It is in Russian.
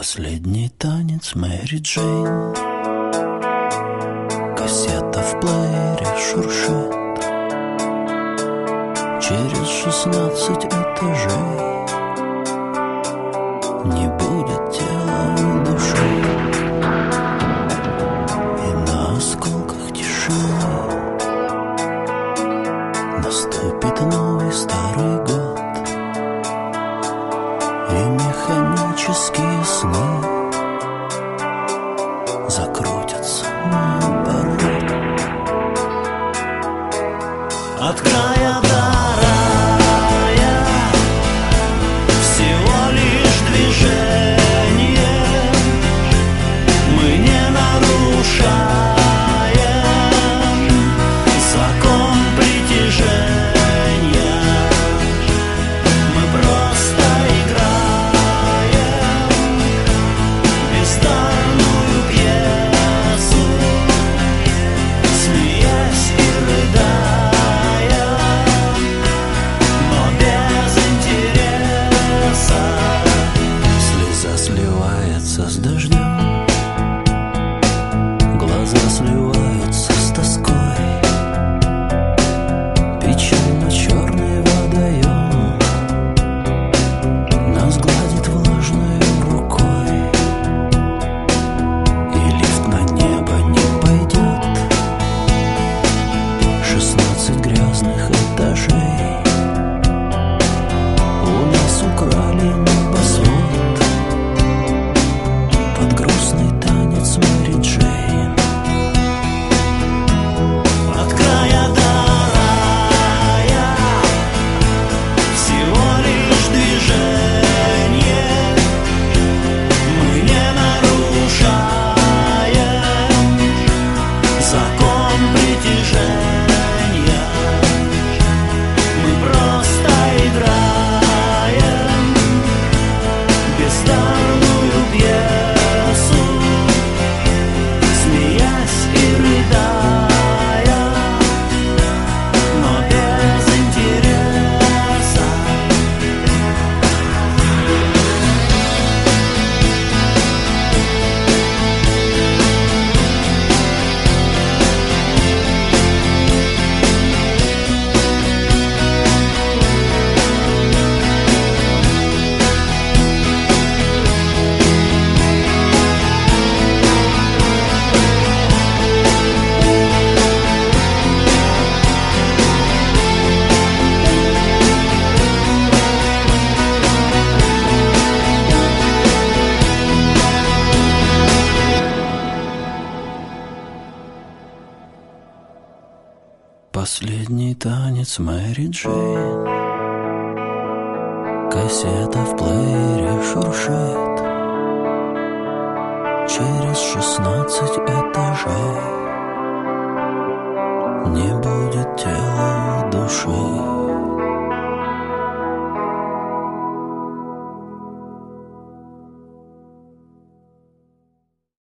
Последний танец Мэри Джейн. Кассета в плеере шуршит через 16 этажей. Не будет тела у души, и на осколках тишины наступит новый старый год, и механические сны закрутятся наоборот. От края до рая всего лишь движение, мы не нарушаем закон притяжения, мы просто играем бездарную пьесу, смеясь и рыдая, но без интереса. Слеза сливается с дождем, глаза сливаются с тоской, печально черный водоем нас гладит влажной рукой, и лифт на небо не пойдет. 16 грязных этажей у нас украли небосвод под грустный танец Мэри Джейн. От края до рая всего лишь движение, мы не нарушаем закон притяжения, мы просто играем бездарную пьесу, смеясь и рыдая, но без интереса. Последний танец Мэри Джейн. Кассета в плеере шуршит через 16 этажей. Не будет тела у души.